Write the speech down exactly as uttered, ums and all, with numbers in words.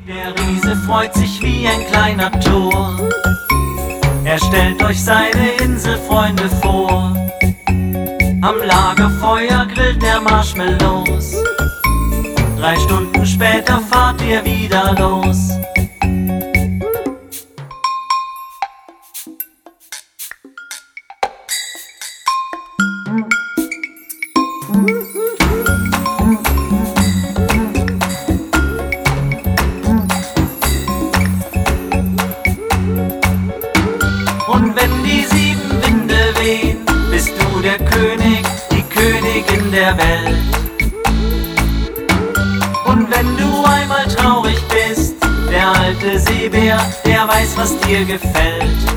Der Riese freut sich wie ein kleiner Tor. Er stellt euch seine Inselfreunde vor. Am Lagerfeuer grillt der Marshmallows. Drei Stunden später fahrt ihr wieder los. Und wenn die sieben Winde wehen, bist du der König, die Königin der Welt. Und wenn du einmal traurig bist, der alte Seebär, der weiß, was dir gefällt.